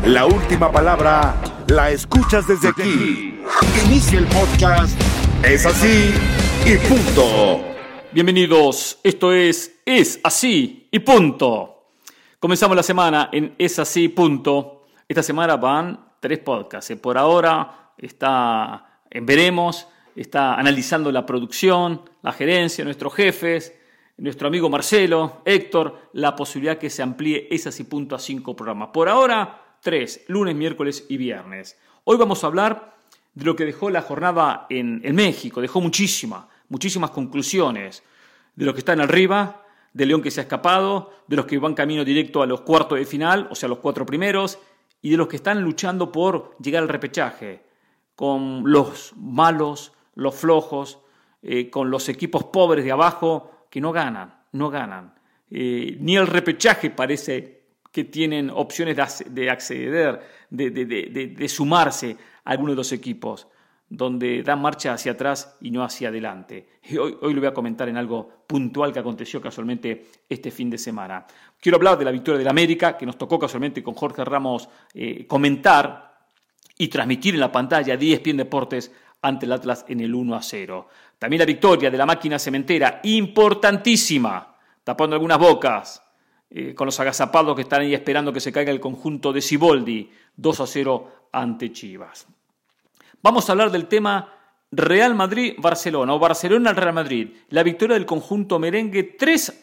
La última palabra la escuchas desde aquí. Inicia el podcast. Es así y punto. Bienvenidos, esto es Así y Punto. Comenzamos la semana en Es Así y Punto. Esta semana van 3 podcasts. Por ahora está en veremos, está analizando la producción, la gerencia, nuestros jefes, nuestro amigo Marcelo, Héctor, la posibilidad que se amplíe Es Así Punto a 5 programas. Por ahora, 3, lunes, miércoles y viernes. Hoy vamos a hablar de lo que dejó la jornada en México. Dejó muchísimas conclusiones. De los que están arriba, de León que se ha escapado, de los que van camino directo a los cuartos de final, o sea, los 4 primeros, y de los que están luchando por llegar al repechaje, con los malos, los flojos, con los equipos pobres de abajo que no ganan. Ni el repechaje parece que tienen opciones de acceder, de sumarse a alguno de los equipos, donde dan marcha hacia atrás y no hacia adelante. Y hoy lo voy a comentar en algo puntual que aconteció casualmente este fin de semana. Quiero hablar de la victoria del América, que nos tocó casualmente con Jorge Ramos comentar y transmitir en la pantalla de ESPN Deportes ante el Atlas en el 1-0. También la victoria de la máquina cementera, importantísima, tapando algunas bocas, con los agazapados que están ahí esperando que se caiga el conjunto de Siboldi, 2-0 ante Chivas. Vamos a hablar del tema Real Madrid-Barcelona o Barcelona-Real Madrid. La victoria del conjunto merengue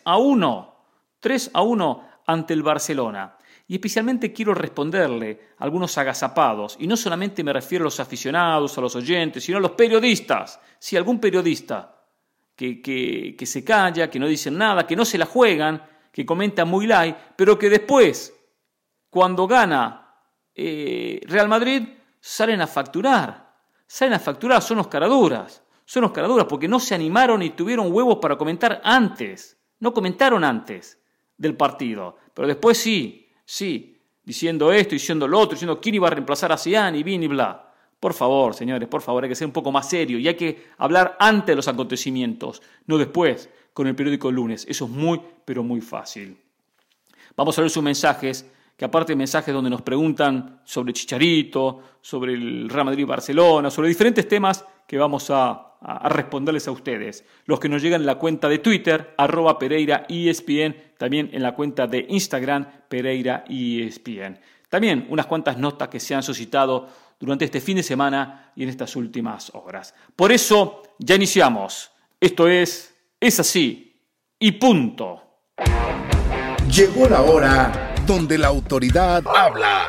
3-1 ante el Barcelona. Y especialmente quiero responderle a algunos agazapados. Y no solamente me refiero a los aficionados, a los oyentes, sino a los periodistas. Si algún periodista que se calla, que no dicen nada, que no se la juegan, que comenta muy light, pero que después, cuando gana Real Madrid, salen a facturar, son los caraduras porque no se animaron y tuvieron huevos para comentar antes, no comentaron antes del partido, pero después sí, diciendo esto, diciendo lo otro, diciendo quién iba a reemplazar a Zidane y bin y bla. Por favor, señores, hay que ser un poco más serio y hay que hablar antes de los acontecimientos, no después, con el periódico El Lunes. Eso es muy, pero muy fácil. Vamos a ver sus mensajes, que aparte de mensajes donde nos preguntan sobre Chicharito, sobre el Real Madrid-Barcelona, sobre diferentes temas que vamos a responderles a ustedes. Los que nos llegan en la cuenta de Twitter, @PereiraESPN, también en la cuenta de Instagram, PereiraESPN. También unas cuantas notas que se han suscitado durante este fin de semana y en estas últimas horas. Por eso, ya iniciamos. Esto es Así y Punto. Llegó la hora donde la autoridad habla.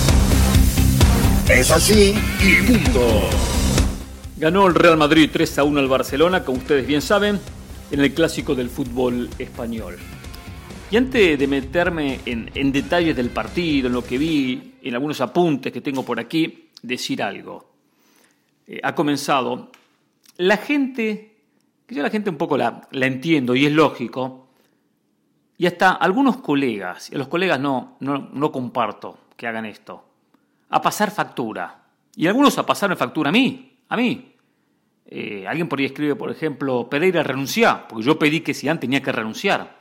Es así y punto. Ganó el Real Madrid 3-1 al Barcelona, como ustedes bien saben, en el clásico del fútbol español. Y antes de meterme en detalles del partido, en lo que vi, en algunos apuntes que tengo por aquí, decir algo. Ha comenzado. La gente, que yo la gente un poco la entiendo y es lógico, y hasta algunos colegas, y a los colegas no comparto que hagan esto, a pasar factura. Y algunos a pasarme factura a mí. Alguien por ahí escribe, por ejemplo, Pereira renuncia, porque yo pedí que Zidane tenía que renunciar.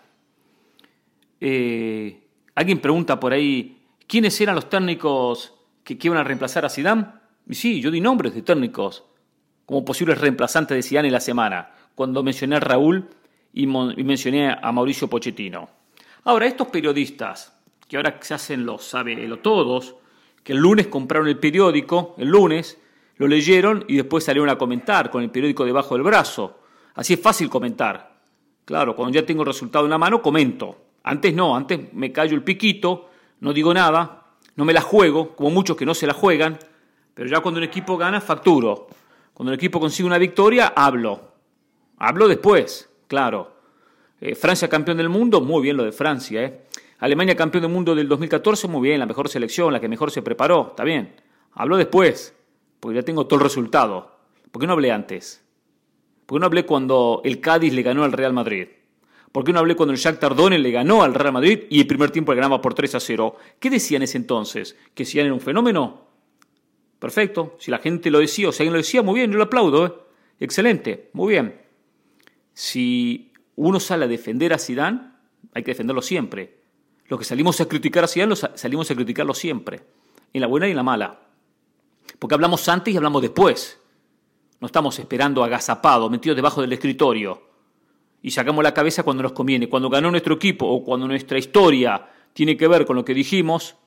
Alguien pregunta por ahí, ¿quiénes eran los técnicos que iban a reemplazar a Zidane? Y sí, yo di nombres de técnicos como posibles reemplazantes de Zidane en la semana, cuando mencioné a Raúl y mencioné a Mauricio Pochettino. Ahora, estos periodistas, que ahora se hacen los todos, que el lunes compraron el periódico, lo leyeron y después salieron a comentar con el periódico debajo del brazo. Así es fácil comentar. Claro, cuando ya tengo el resultado en la mano, comento. Antes no, antes me callo el piquito, no digo nada, no me la juego, como muchos que no se la juegan, pero ya cuando un equipo gana, facturo. Cuando el equipo consigue una victoria, hablo. Hablo después, claro. Francia campeón del mundo, muy bien lo de Francia. Alemania campeón del mundo del 2014, muy bien, la mejor selección, la que mejor se preparó, está bien. Hablo después, porque ya tengo todo el resultado. ¿Por qué no hablé antes? ¿Por qué no hablé cuando el Cádiz le ganó al Real Madrid? ¿Por qué no hablé cuando el Shakhtar Donetsk le ganó al Real Madrid y el primer tiempo le ganaba por 3-0? ¿Qué decían en ese entonces? ¿Que Zidane era un fenómeno? Perfecto, si la gente lo decía o si alguien lo decía, muy bien, yo lo aplaudo. Excelente, muy bien. Si uno sale a defender a Zidane, hay que defenderlo siempre. Los que salimos a criticar a Zidane, salimos a criticarlo siempre. en la buena y en la mala. Porque hablamos antes y hablamos después. No estamos esperando agazapados, metidos debajo del escritorio. Y sacamos la cabeza cuando nos conviene. Cuando ganó nuestro equipo o cuando nuestra historia tiene que ver con lo que dijimos,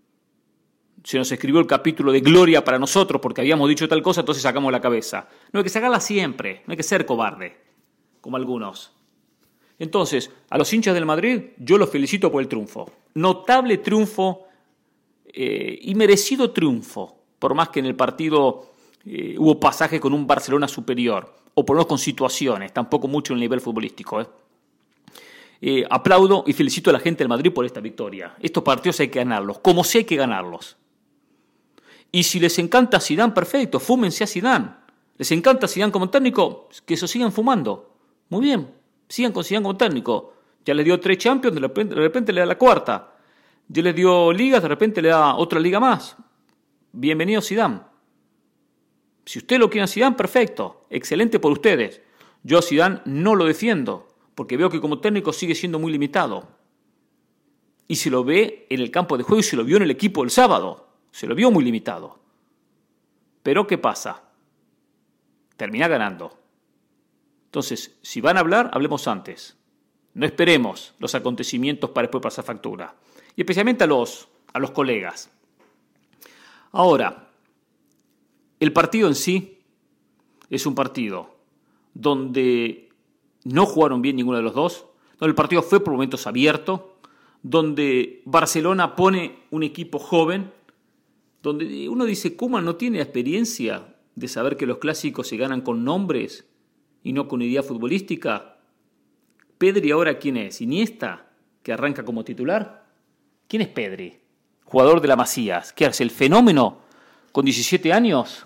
se nos escribió el capítulo de gloria para nosotros porque habíamos dicho tal cosa, entonces sacamos la cabeza. No hay que sacarla siempre, no hay que ser cobarde, como algunos. Entonces, a los hinchas del Madrid, yo los felicito por el triunfo. Notable triunfo y merecido triunfo, por más que en el partido hubo pasajes con un Barcelona superior, o por lo menos con situaciones, tampoco mucho en el nivel futbolístico. Aplaudo y felicito a la gente del Madrid por esta victoria. Estos partidos hay que ganarlos, como si hay que ganarlos. Y si les encanta Zidane, perfecto, fúmense a Zidane. Les encanta Zidane como técnico, que se sigan fumando. Muy bien, sigan con Zidane como técnico. Ya les dio 3 Champions, de repente le da la 4ª. Ya les dio ligas, de repente le da otra liga más. Bienvenido Zidane. Si usted lo quiere a Zidane, perfecto, excelente por ustedes. Yo a Zidane no lo defiendo, porque veo que como técnico sigue siendo muy limitado. Y se lo ve en el campo de juego y se lo vio en el equipo el sábado. Se lo vio muy limitado. Pero ¿qué pasa? Termina ganando. Entonces, si van a hablar, hablemos antes. No esperemos los acontecimientos para después pasar factura. Y especialmente a los colegas. Ahora, el partido en sí es un partido donde no jugaron bien ninguno de los dos, donde el partido fue por momentos abierto, donde Barcelona pone un equipo joven, donde uno dice, Koeman no tiene experiencia de saber que los clásicos se ganan con nombres y no con idea futbolística. Pedri ahora, ¿quién es? Iniesta, que arranca como titular. ¿Quién es Pedri? Jugador de la Masías. ¿Qué hace? ¿El fenómeno con 17 años?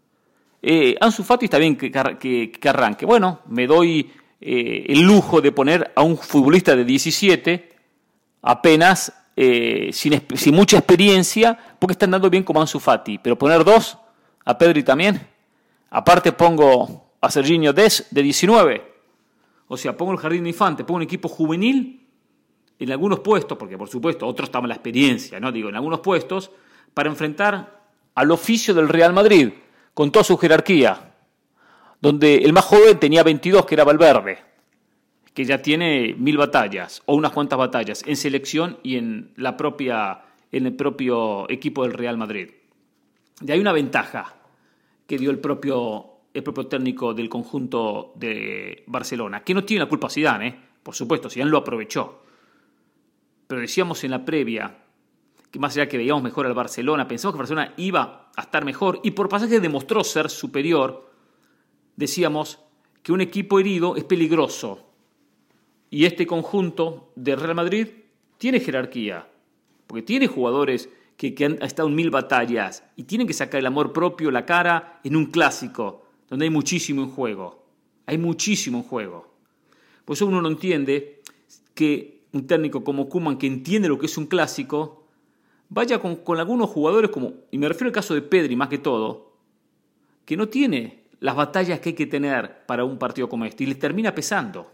Ansu Fati está bien que arranque. Bueno, me doy el lujo de poner a un futbolista de 17 apenas sin mucha experiencia, porque está andando bien como Ansu Fati. Pero poner 2, a Pedri también. Aparte pongo a Serginho Dest de 19. O sea, pongo el jardín de infante, pongo un equipo juvenil en algunos puestos, porque por supuesto otros están en la experiencia, ¿no? Digo, en algunos puestos, para enfrentar al oficio del Real Madrid, con toda su jerarquía, donde el más joven tenía 22, que era Valverde, que ya tiene 1000 batallas, o unas cuantas batallas, en selección y en el propio equipo del Real Madrid. Y hay una ventaja que dio el propio técnico del conjunto de Barcelona, que no tiene la culpa Zidane, por supuesto, Zidane lo aprovechó. Pero decíamos en la previa que más allá que veíamos mejor al Barcelona, pensamos que Barcelona iba a estar mejor y por pasaje demostró ser superior. Decíamos que un equipo herido es peligroso y este conjunto de Real Madrid tiene jerarquía, porque tiene jugadores que han estado en 1000 batallas y tienen que sacar el amor propio, la cara en un clásico donde hay muchísimo en juego. Hay muchísimo en juego. Por eso uno no entiende que un técnico como Koeman, que entiende lo que es un clásico, vaya con algunos jugadores como, y me refiero al caso de Pedri más que todo, que no tiene las batallas que hay que tener para un partido como este y les termina pesando.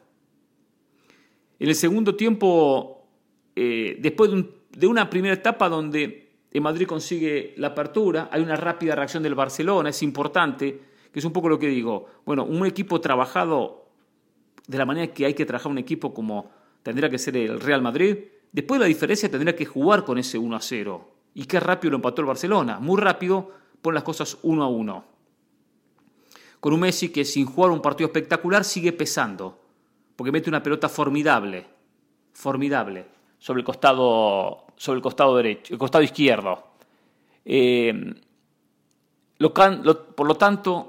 En el segundo tiempo, después de una primera etapa donde el Madrid consigue la apertura, hay una rápida reacción del Barcelona, es importante, que es un poco lo que digo. Bueno, un equipo trabajado de la manera que hay que trabajar un equipo como tendría que ser el Real Madrid, después de la diferencia tendría que jugar con ese 1-0. Y qué rápido lo empató el Barcelona. Muy rápido pone las cosas 1-1. Con un Messi que sin jugar un partido espectacular sigue pesando. Porque mete una pelota formidable. Sobre el costado derecho, el costado izquierdo. Por lo tanto,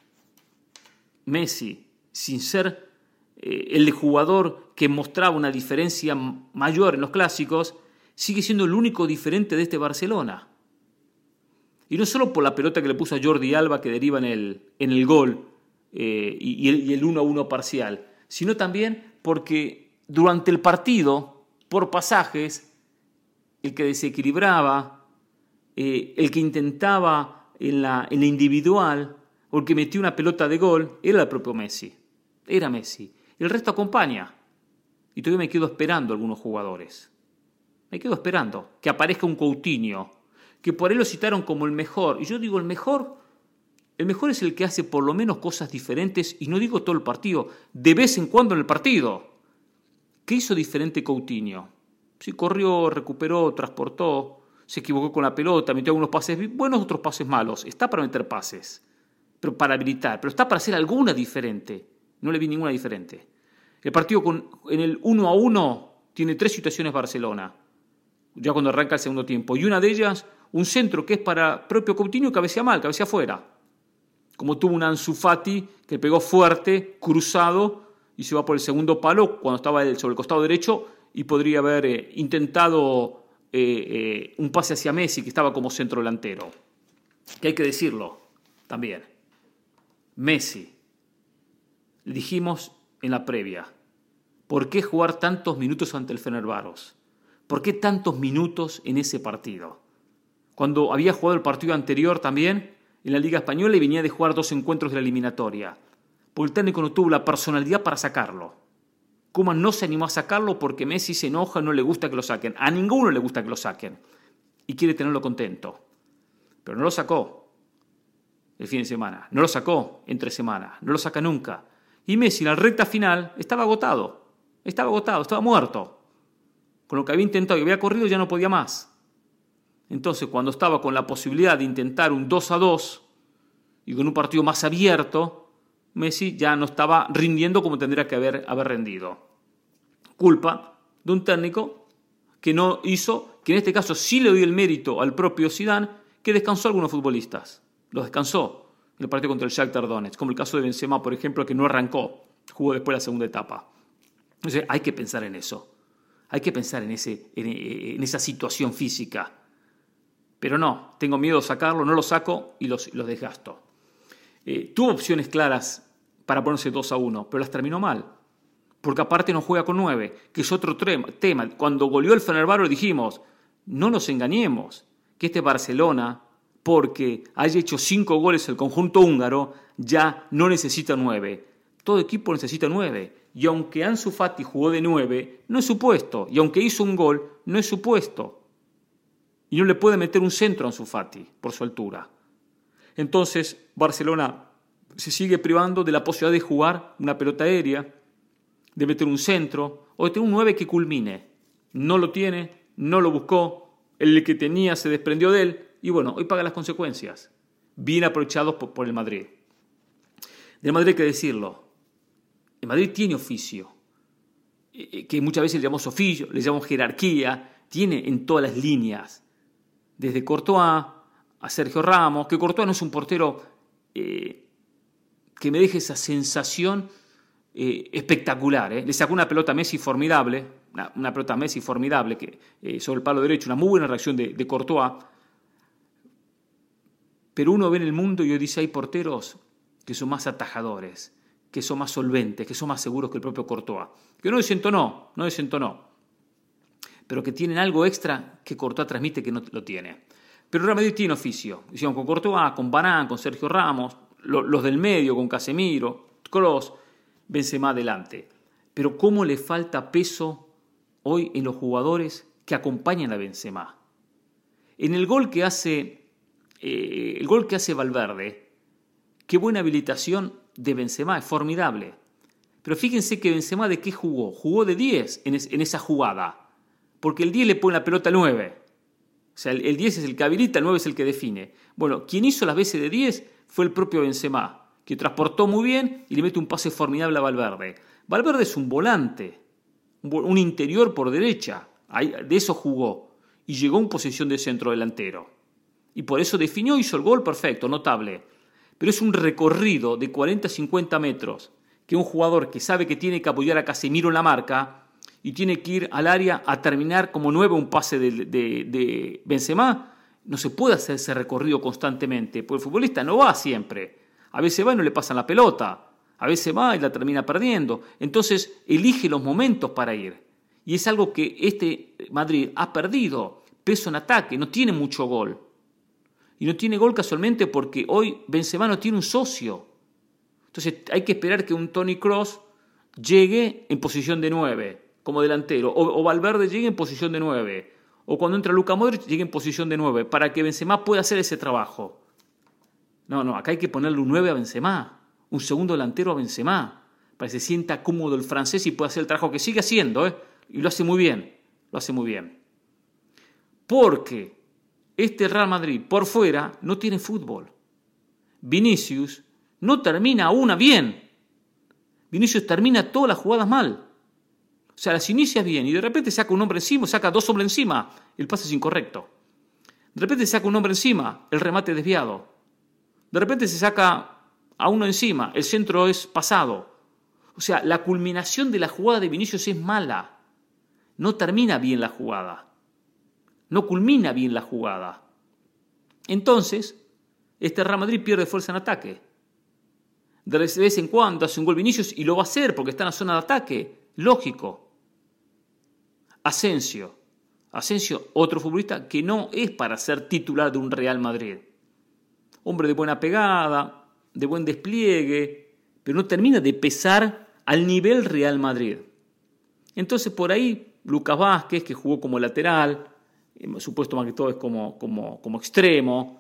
Messi, sin ser el jugador que mostraba una diferencia mayor en los clásicos, sigue siendo el único diferente de este Barcelona. Y no solo por la pelota que le puso a Jordi Alba que deriva en el gol y el 1-1 parcial, sino también porque durante el partido, por pasajes, el que desequilibraba, el que intentaba en la individual, o el que metió una pelota de gol, era el propio Messi. Era Messi. El resto acompaña. Y todavía me quedo esperando algunos jugadores. Me quedo esperando que aparezca un Coutinho, que por ahí lo citaron como el mejor. Y yo digo, el mejor es el que hace por lo menos cosas diferentes, y no digo todo el partido, de vez en cuando en el partido. ¿Qué hizo diferente Coutinho? Sí, corrió, recuperó, transportó, se equivocó con la pelota, metió algunos pases buenos, otros pases malos. Está para meter pases, pero para habilitar, pero está para hacer alguna diferente. No le vi ninguna diferente. El partido en el 1-1 tiene 3 situaciones Barcelona, ya cuando arranca el segundo tiempo, y una de ellas, un centro que es para propio Coutinho, cabecea mal, cabecea afuera. Como tuvo un Ansu Fati que pegó fuerte, cruzado, y se va por el segundo palo cuando estaba él sobre el costado derecho, y podría haber intentado un pase hacia Messi, que estaba como centro delantero. Que hay que decirlo también. Messi, le dijimos en la previa, ¿por qué jugar tantos minutos ante el Fenerbahçe? ¿Por qué tantos minutos en ese partido? Cuando había jugado el partido anterior también en la Liga Española y venía de jugar 2 encuentros de la eliminatoria. Porque el técnico no tuvo la personalidad para sacarlo. Koeman no se animó a sacarlo porque Messi se enoja, no le gusta que lo saquen. A ninguno le gusta que lo saquen. Y quiere tenerlo contento. Pero no lo sacó el fin de semana. No lo sacó entre semana. No lo saca nunca. Y Messi en la recta final estaba agotado. Estaba muerto. Con lo que había intentado y había corrido ya no podía más. Entonces cuando estaba con la posibilidad de intentar un 2-2 y con un partido más abierto, Messi ya no estaba rindiendo como tendría que haber rendido. Culpa de un técnico que no hizo, que en este caso sí le doy el mérito al propio Zidane, que descansó a algunos futbolistas. Los descansó en el partido contra el Shakhtar Donetsk, como el caso de Benzema, por ejemplo, que no arrancó, jugó después la segunda etapa. Entonces hay que pensar en eso. Hay que pensar en esa situación física. Pero no, tengo miedo de sacarlo, no lo saco y los desgasto. Tuvo opciones claras para ponerse 2-1, pero las terminó mal. Porque aparte no juega con 9, que es otro tema. Cuando goleó el Fenerbahçe dijimos, no nos engañemos, que este Barcelona, porque haya hecho 5 goles el conjunto húngaro, ya no necesita 9. Todo equipo necesita 9. Y aunque Ansu Fati jugó de 9, no es su puesto. Y aunque hizo un gol, no es su puesto. Y no le puede meter un centro a Ansu Fati por su altura. Entonces Barcelona se sigue privando de la posibilidad de jugar una pelota aérea, de meter un centro o de tener un 9 que culmine. No lo tiene, no lo buscó, el que tenía se desprendió de él y bueno, hoy paga las consecuencias. Bien aprovechados por el Madrid. Del Madrid hay que decirlo. El Madrid tiene oficio, que muchas veces le llamamos oficio, le llamamos jerarquía, tiene en todas las líneas, desde Courtois a Sergio Ramos, que Courtois no es un portero que me deje esa sensación espectacular. Le sacó una pelota a Messi formidable, una pelota a Messi formidable que sobre el palo derecho, una muy buena reacción de Courtois. Pero uno ve en el mundo y hoy dice hay porteros que son más atajadores, que son más solventes, que son más seguros que el propio Courtois. Que no desentonó, pero que tienen algo extra que Courtois transmite que no lo tiene. Pero Real Madrid tiene oficio. Hicimos con Courtois, con Varane, con Sergio Ramos, los del medio, con Casemiro, Kroos, Benzema adelante. Pero cómo le falta peso hoy en los jugadores que acompañan a Benzema. En el gol que hace Valverde, qué buena habilitación de Benzema, es formidable. Pero fíjense que Benzema ¿de qué jugó? Jugó de 10 en esa jugada. Porque el 10 le pone la pelota al 9. O sea, el 10 es el que habilita, el 9 es el que define. Bueno, quien hizo las veces de 10 fue el propio Benzema, que transportó muy bien y le mete un pase formidable a Valverde. Valverde es un volante, un interior por derecha. De eso jugó. Y llegó en posición de centro delantero. Y por eso definió, hizo el gol perfecto, notable. Pero es un recorrido de 40-50 metros que un jugador que sabe que tiene que apoyar a Casemiro en la marca y tiene que ir al área a terminar como 9 un pase de Benzema, no se puede hacer ese recorrido constantemente, porque el futbolista no va siempre. A veces va y no le pasan la pelota, a veces va y la termina perdiendo. Entonces elige los momentos para ir. Y es algo que este Madrid ha perdido, peso en ataque, no tiene mucho gol. Y no tiene gol casualmente porque hoy Benzema no tiene un socio. Entonces hay que esperar que un Toni Kroos llegue en posición de 9, como delantero, o Valverde llegue en posición de 9, o cuando entra Luka Modric llegue en posición de 9 para que Benzema pueda hacer ese trabajo. No, acá hay que ponerle un 9 a Benzema, un segundo delantero a Benzema, para que se sienta cómodo el francés y pueda hacer el trabajo que sigue haciendo, y lo hace muy bien, Porque este Real Madrid por fuera no tiene fútbol. Vinicius no termina una bien. Vinicius termina todas las jugadas mal. O sea, las inicia bien y de repente saca un hombre encima, saca dos hombres encima, el pase es incorrecto. De repente saca un hombre encima, el remate es desviado. De repente se saca a uno encima, el centro es pasado. O sea, la culminación de la jugada de Vinicius es mala. No termina bien la jugada. No culmina bien la jugada. Entonces, este Real Madrid pierde fuerza en ataque. De vez en cuando hace un gol Vinicius y lo va a hacer porque está en la zona de ataque. Lógico. Asensio, otro futbolista que no es para ser titular de un Real Madrid. Hombre de buena pegada, de buen despliegue, pero no termina de pesar al nivel Real Madrid. Entonces por ahí Lucas Vázquez, que jugó como lateral, supuesto más que todo es como extremo,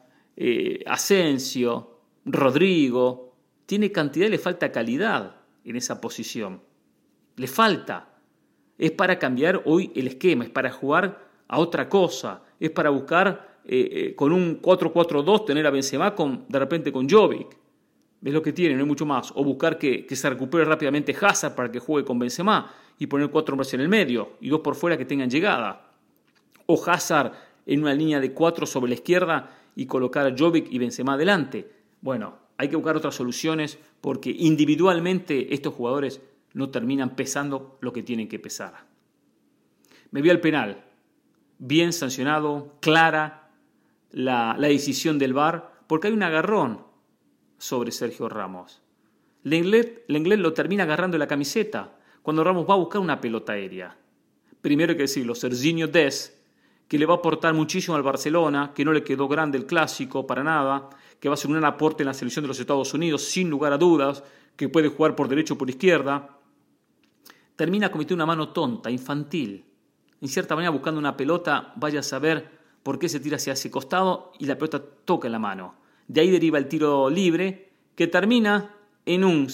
Asensio, Rodrigo, tiene cantidad y le falta calidad en esa posición. Le falta. Es para cambiar hoy el esquema, es para jugar a otra cosa, es para buscar con un 4-4-2 tener a Benzema de repente con Jovic. Es lo que tiene, no hay mucho más. O buscar que se recupere rápidamente Hazard para que juegue con Benzema y poner 4 hombres en el medio y 2 por fuera que tengan llegada. O Hazard en una línea de 4 sobre la izquierda y colocar a Jovic y Benzema adelante. Bueno, hay que buscar otras soluciones porque individualmente estos jugadores no terminan pesando lo que tienen que pesar. Me vi al penal. Bien sancionado, clara la decisión del VAR, porque hay un agarrón sobre Sergio Ramos. Lenglet lo termina agarrando en la camiseta cuando Ramos va a buscar una pelota aérea. Primero hay que decirlo, Serginho Dest, que le va a aportar muchísimo al Barcelona, que no le quedó grande el clásico para nada, que va a ser un aporte en la selección de los Estados Unidos, sin lugar a dudas, que puede jugar por derecha o por izquierda. Termina cometiendo una mano tonta, infantil. En cierta manera buscando una pelota, vaya a saber por qué se tira hacia ese costado y la pelota toca en la mano. De ahí deriva el tiro libre que termina en un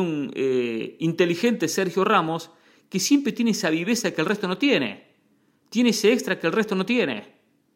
inteligente Sergio Ramos que siempre tiene esa viveza que el resto no tiene. Tiene ese extra que el resto no tiene.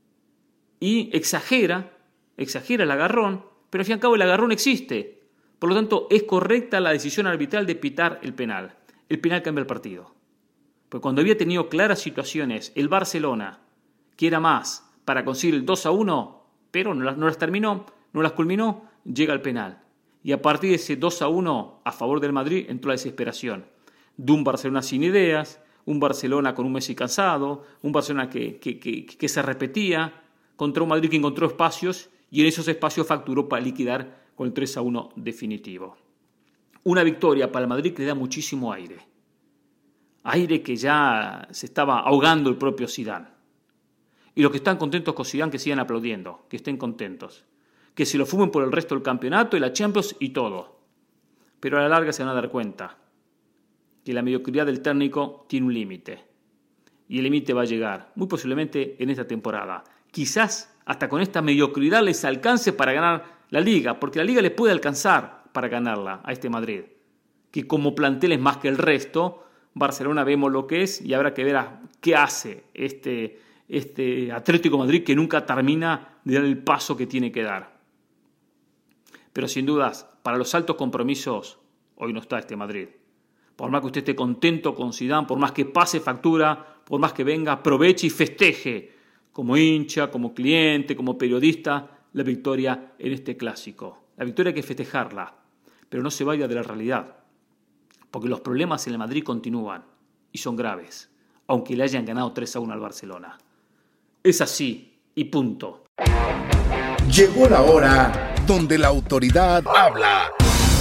Y exagera el agarrón, pero al fin y al cabo el agarrón existe. Por lo tanto, es correcta la decisión arbitral de pitar el penal. El penal cambia el partido. Porque cuando había tenido claras situaciones el Barcelona, que era más para conseguir el 2-1, pero no las terminó, no las culminó, llega al penal. Y a partir de ese 2-1 a favor del Madrid entró la desesperación. De un Barcelona sin ideas, un Barcelona con un Messi cansado, un Barcelona que se repetía, contra un Madrid que encontró espacios y en esos espacios facturó para liquidar con el 3-1 definitivo. Una victoria para el Madrid que le da muchísimo aire. Aire que ya se estaba ahogando el propio Zidane. Y los que están contentos con Zidane que sigan aplaudiendo, que estén contentos. Que se lo fumen por el resto del campeonato y la Champions y todo. Pero a la larga se van a dar cuenta que la mediocridad del técnico tiene un límite. Y el límite va a llegar, muy posiblemente en esta temporada. Quizás hasta con esta mediocridad les alcance para ganar la Liga, porque la Liga les puede alcanzar para ganarla a este Madrid, que como plantel es más que el resto. Barcelona vemos lo que es y habrá que ver qué hace este Atlético de Madrid que nunca termina de dar el paso que tiene que dar. Pero sin dudas, para los altos compromisos, hoy no está este Madrid. Por más que usted esté contento con Zidane, por más que pase factura, por más que venga, aproveche y festeje como hincha, como cliente, como periodista, la victoria en este clásico. La victoria hay que festejarla, pero no se vaya de la realidad, porque los problemas en el Madrid continúan y son graves, aunque le hayan ganado 3-1 al Barcelona. Es así y punto. Llegó la hora donde la autoridad habla.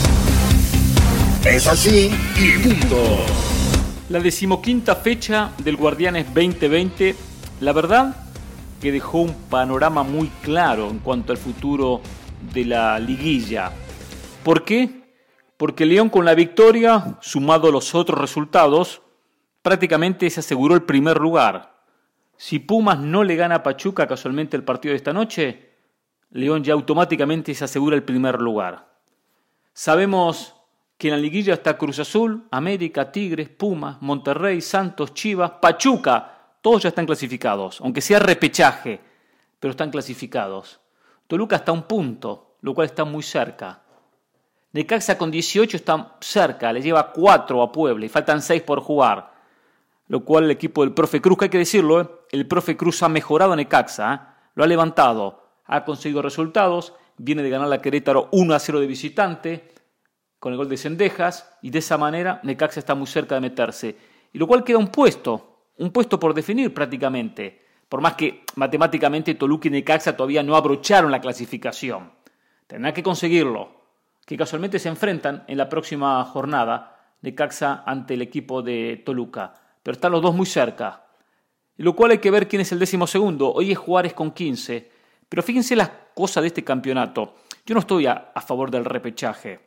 Es así y punto. La 15ª fecha del Guardianes 2020, la verdad que dejó un panorama muy claro en cuanto al futuro de la liguilla. ¿Por qué? Porque León con la victoria, sumado a los otros resultados, prácticamente se aseguró el primer lugar. Si Pumas no le gana a Pachuca casualmente el partido de esta noche, León ya automáticamente se asegura el primer lugar. Sabemos que en la liguilla está Cruz Azul, América, Tigres, Pumas, Monterrey, Santos, Chivas, Pachuca. Todos ya están clasificados, aunque sea repechaje, pero están clasificados. Toluca está a un punto, lo cual está muy cerca. Necaxa con 18 está cerca, le lleva 4 a Puebla y faltan 6 por jugar. Lo cual el equipo del profe Cruz, que hay que decirlo, el profe Cruz ha mejorado a Necaxa, lo ha levantado, ha conseguido resultados, viene de ganar la Querétaro 1-0 de visitante, con el gol de Cendejas, y de esa manera Necaxa está muy cerca de meterse. Y lo cual queda un puesto por definir prácticamente, por más que matemáticamente Toluca y Necaxa todavía no abrocharon la clasificación. Tendrán que conseguirlo, que casualmente se enfrentan en la próxima jornada, Necaxa ante el equipo de Toluca. Pero están los dos muy cerca. Y lo cual hay que ver quién es el 12º. Hoy es Juárez con 15. Pero fíjense las cosas de este campeonato. Yo no estoy a favor del repechaje.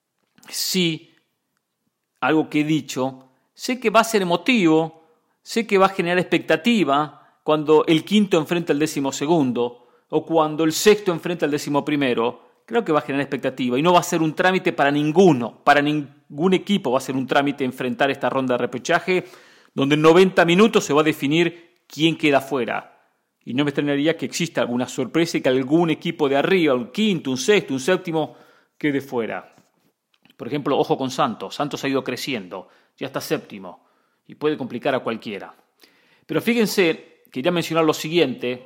Sí, algo que he dicho, sé que va a ser emotivo, sé que va a generar expectativa cuando el quinto enfrenta al 12º o cuando el sexto enfrenta al 11º. Creo que va a generar expectativa y no va a ser un trámite para ninguno, para ningún equipo va a ser un trámite enfrentar esta ronda de repechaje donde en 90 minutos se va a definir quién queda fuera. Y no me extrañaría que exista alguna sorpresa y que algún equipo de arriba, un quinto, un sexto, un séptimo, quede fuera. Por ejemplo, ojo con Santos. Santos ha ido creciendo, ya está séptimo y puede complicar a cualquiera. Pero fíjense, quería mencionar lo siguiente.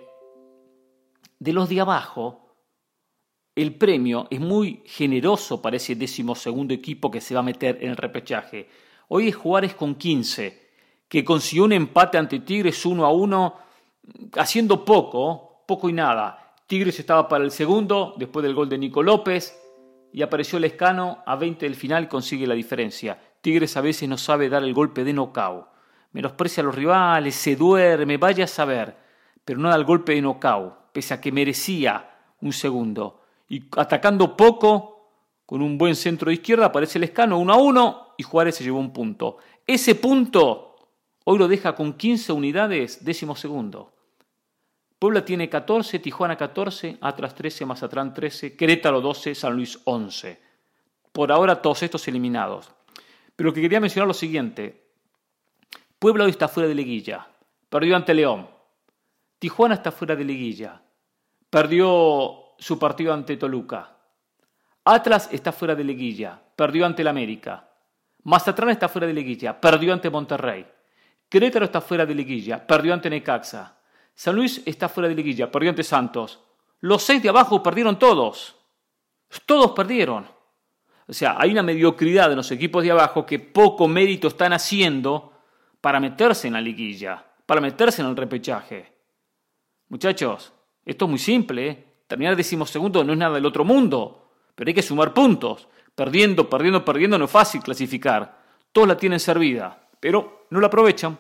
De los de abajo, el premio es muy generoso para ese 12º equipo que se va a meter en el repechaje. Hoy es Juárez con 15, que consiguió un empate ante Tigres 1-1, haciendo poco y nada. Tigres estaba para el segundo, después del gol de Nico López, y apareció Lescano a 20 del final y consigue la diferencia. Tigres a veces no sabe dar el golpe de knockout. Menosprecia a los rivales, se duerme, vaya a saber, pero no da el golpe de knockout, pese a que merecía un segundo. Y atacando poco, con un buen centro de izquierda, aparece Lescano 1-1 y Juárez se llevó un punto. Ese punto hoy lo deja con 15 unidades, 12º. Puebla tiene 14, Tijuana 14, Atlas 13, Mazatlán 13, Querétaro 12, San Luis 11. Por ahora todos estos eliminados. Pero lo que quería mencionar es lo siguiente. Puebla hoy está fuera de liguilla, perdió ante León. Tijuana está fuera de liguilla, perdió su partido ante Toluca. Atlas está fuera de liguilla, perdió ante el América. Mazatlán está fuera de liguilla, perdió ante Monterrey. Querétaro está fuera de liguilla, perdió ante Necaxa. San Luis está fuera de liguilla, perdió ante Santos. Los 6 de abajo perdieron todos. Todos perdieron. O sea, hay una mediocridad de los equipos de abajo que poco mérito están haciendo para meterse en la liguilla, para meterse en el repechaje. Muchachos, esto es muy simple, ¿eh? Terminar 12º no es nada del otro mundo, pero hay que sumar puntos. Perdiendo no es fácil clasificar. Todos la tienen servida, pero no la aprovechan.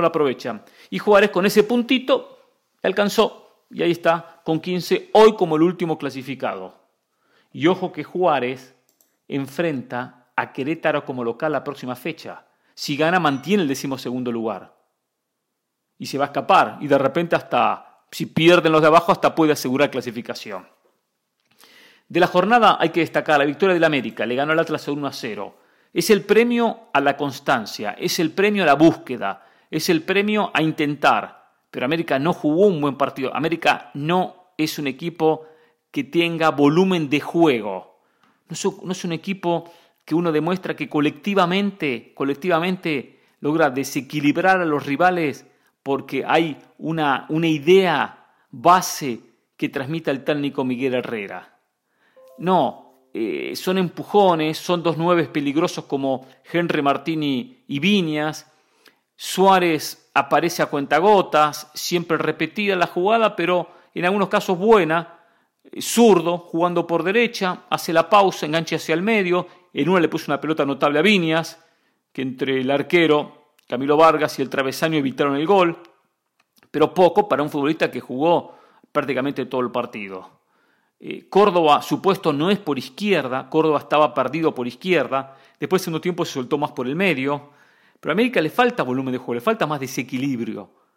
Y Juárez con ese puntito alcanzó y ahí está con 15 hoy como el último clasificado. Y ojo que Juárez enfrenta a Querétaro como local la próxima fecha. Si gana mantiene el 12º lugar y se va a escapar y de repente hasta si pierden los de abajo hasta puede asegurar clasificación. De la jornada hay que destacar la victoria del América, le ganó al Atlas 1-0. Es el premio a la constancia, es el premio a la búsqueda, es el premio a intentar. Pero América no jugó un buen partido. América no es un equipo que tenga volumen de juego. No es un equipo que uno demuestra que colectivamente logra desequilibrar a los rivales porque hay una idea base que transmite el técnico Miguel Herrera. No, son empujones, son 2 9 peligrosos como Henry Martín y Viñas. Suárez aparece a cuentagotas, siempre repetida la jugada, pero en algunos casos buena. Zurdo, jugando por derecha, hace la pausa, engancha hacia el medio. En una le puso una pelota notable a Viñas, que entre el arquero Camilo Vargas y el travesaño evitaron el gol, pero poco para un futbolista que jugó prácticamente todo el partido. Córdoba, su puesto no es por izquierda, Córdoba estaba perdido por izquierda, después en segundo tiempo se soltó más por el medio, pero a América le falta volumen de juego, le falta más desequilibrio.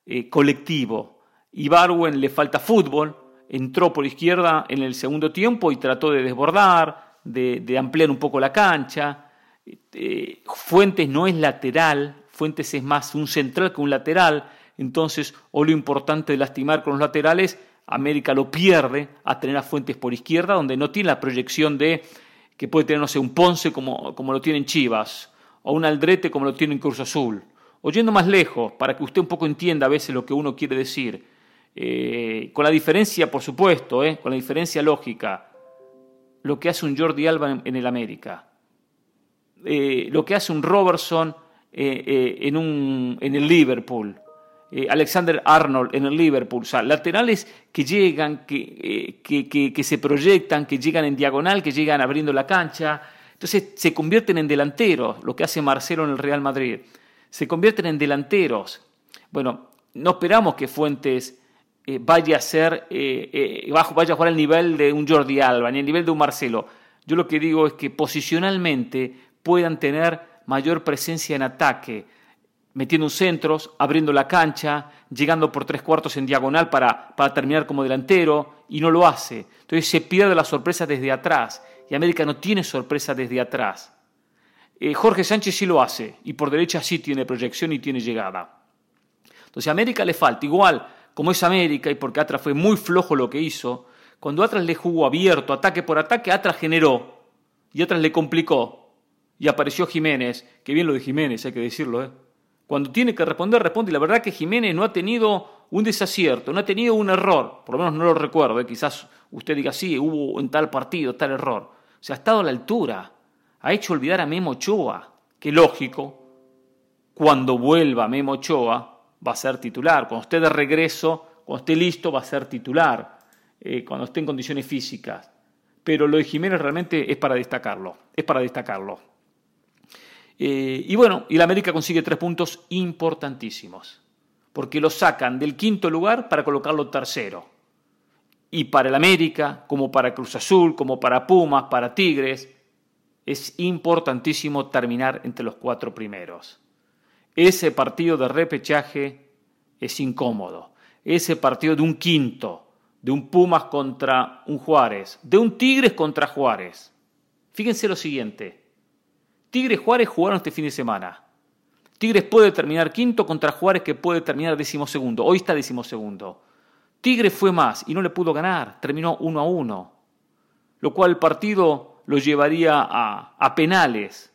colectivo. Ibargüen le falta fútbol, entró por izquierda en el segundo tiempo y trató de desbordar, de ampliar un poco la cancha. Fuentes no es lateral, Fuentes es más un central que un lateral, entonces o lo importante de lastimar con los laterales, América lo pierde a tener a Fuentes por izquierda, donde no tiene la proyección de que puede tener, no sé, un Ponce como lo tiene en Chivas, o un Aldrete como lo tiene en Cruz Azul. O yendo más lejos, para que usted un poco entienda a veces lo que uno quiere decir, con la diferencia, por supuesto, con la diferencia lógica, lo que hace un Jordi Alba en el América, lo que hace un Robertson en el Liverpool, Alexander Arnold en el Liverpool, o sea, laterales que llegan, que se proyectan, que llegan en diagonal, que llegan abriendo la cancha, entonces se convierten en delanteros, lo que hace Marcelo en el Real Madrid, se convierten en delanteros. Bueno, no esperamos que Fuentes vaya a jugar al nivel de un Jordi Alba, ni al nivel de un Marcelo. Yo lo que digo es que posicionalmente puedan tener mayor presencia en ataque, metiendo centros, abriendo la cancha, llegando por 3/4 en diagonal para terminar como delantero, y no lo hace. Entonces se pierde la sorpresa desde atrás, y América no tiene sorpresa desde atrás. Jorge Sánchez sí lo hace, y por derecha sí tiene proyección y tiene llegada. Entonces a América le falta, igual como es América, y porque Atlas fue muy flojo lo que hizo, cuando Atlas le jugó abierto, ataque por ataque, Atlas generó, y Atlas le complicó, y apareció Jiménez, que bien lo de Jiménez, hay que decirlo, Cuando tiene que responder, responde. Y la verdad que Jiménez no ha tenido un desacierto, no ha tenido un error. Por lo menos no lo recuerdo. Quizás usted diga, sí, hubo en tal partido tal error. O sea, ha estado a la altura. Ha hecho olvidar a Memo Ochoa. Que lógico, cuando vuelva Memo Ochoa, va a ser titular. Cuando esté de regreso, cuando esté listo, va a ser titular. Cuando esté en condiciones físicas. Pero lo de Jiménez realmente es para destacarlo. Es para destacarlo. Y bueno, y la América consigue 3 puntos importantísimos, porque lo sacan del 5º lugar para colocarlo tercero. Y para el América, como para Cruz Azul, como para Pumas, para Tigres, es importantísimo terminar entre los 4 primeros. Ese partido de repechaje es incómodo. Ese partido de un quinto, de un Pumas contra un Juárez, de un Tigres contra Juárez. Fíjense lo siguiente. Tigres Juárez jugaron este fin de semana. Tigres puede terminar quinto contra Juárez, que puede terminar 12º. Hoy está 12º. Tigres fue más y no le pudo ganar. Terminó 1-1. Lo cual el partido lo llevaría a penales.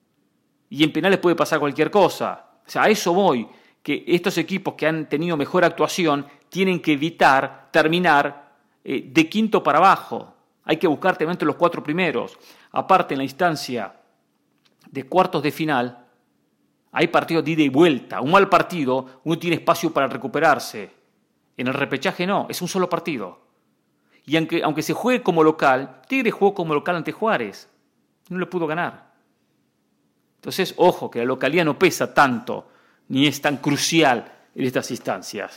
Y en penales puede pasar cualquier cosa. O sea, a eso voy. Que estos equipos que han tenido mejor actuación tienen que evitar terminar de quinto para abajo. Hay que buscar también entre los 4 primeros. Aparte, en la instancia de cuartos de final, hay partidos de ida y vuelta. Un mal partido, uno tiene espacio para recuperarse. En el repechaje no, es un solo partido. Y aunque se juegue como local, Tigre jugó como local ante Juárez. No le pudo ganar. Entonces, ojo, que la localidad no pesa tanto, ni es tan crucial en estas instancias.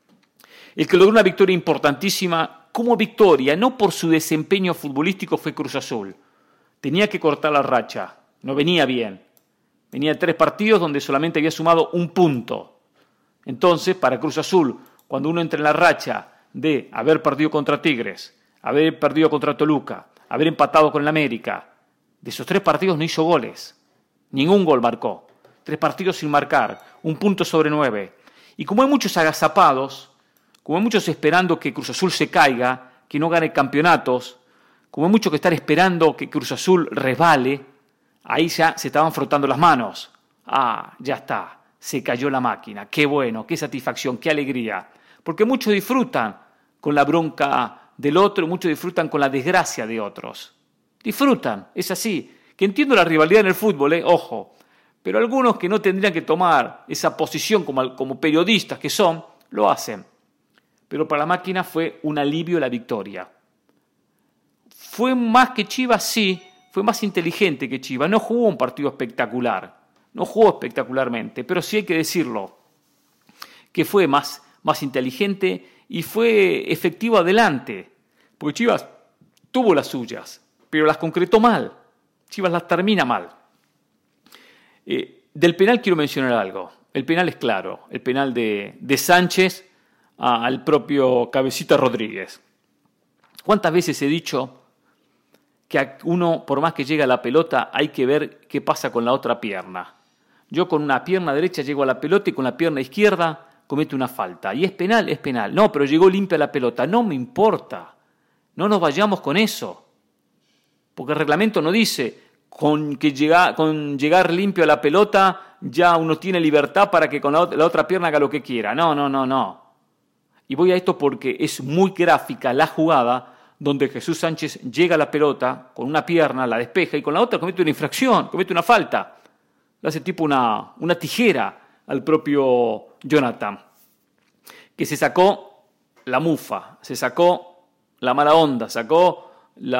El que logró una victoria importantísima como victoria, no por su desempeño futbolístico, fue Cruz Azul. Tenía que cortar la racha. No venía bien. Venía de 3 partidos donde solamente había sumado 1 punto. Entonces, para Cruz Azul, cuando uno entra en la racha de haber perdido contra Tigres, haber perdido contra Toluca, haber empatado con el América, de esos 3 partidos no hizo goles. Ningún gol marcó. 3 partidos sin marcar. 1 punto sobre 9. Y como hay muchos agazapados, como hay muchos esperando que Cruz Azul se caiga, que no gane campeonatos, como hay muchos que están esperando que Cruz Azul resbale, ahí ya se estaban frotando las manos. Ah, ya está, se cayó la máquina. Qué bueno, qué satisfacción, qué alegría. Porque muchos disfrutan con la bronca del otro, muchos disfrutan con la desgracia de otros. Disfrutan, es así. Que entiendo la rivalidad en el fútbol, ojo. Pero algunos que no tendrían que tomar esa posición como periodistas que son, lo hacen. Pero para la máquina fue un alivio la victoria. ¿Fue más que Chivas? Sí. Fue más inteligente que Chivas, no jugó un partido espectacular, no jugó espectacularmente, pero sí hay que decirlo, que fue más inteligente y fue efectivo adelante, porque Chivas tuvo las suyas, pero las concretó mal, Chivas las termina mal. Del penal quiero mencionar algo, El penal es claro. El penal de Sánchez al propio Cabecita Rodríguez. ¿Cuántas veces he dicho que uno, por más que llegue a la pelota, hay que ver qué pasa con la otra pierna? Yo con una pierna derecha llego a la pelota y con la pierna izquierda comete una falta. Y es penal, es penal. No, pero llegó limpia la pelota. No me importa. No nos vayamos con eso. Porque el reglamento no dice con llegar limpio a la pelota ya uno tiene libertad para que con la otra pierna haga lo que quiera. No. Y voy a esto porque es muy gráfica la jugada donde Jesús Sánchez llega a la pelota con una pierna, la despeja y con la otra comete una infracción, comete una falta. Le hace tipo una tijera al propio Jonathan, que se sacó la mufa, se sacó la mala onda, sacó